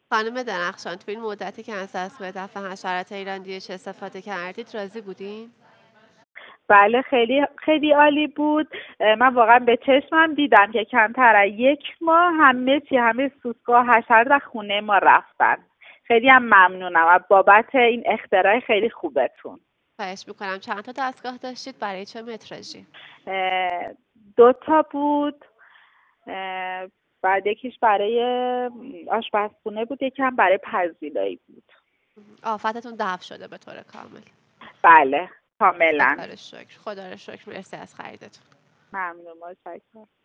خانم درخشان، تو این مدتی که از دستگاه دفع حشرات ایران DH استفاده کردید راضی بودین؟ بله، خیلی خیلی عالی بود. من واقعا به چشمم دیدم که کمتر از 1 ماه همه سوسک‌ها حشرات و خونه ما رفتن. خیلی هم ممنونم از بابت این اختراع خیلی خوبتون. خواهش میکنم. چند تا دستگاه داشتید؟ برای چه مترژی؟ 2 تا بود. بعد یکیش برای آشپزخونه بود، یکم برای پذیرایی بود. آفتتون دفع شده به طور کامل. بله، کاملا. خدا رو شکر، خدا رو شکر. مرسی از خریدتون. ممنون، متشکرم.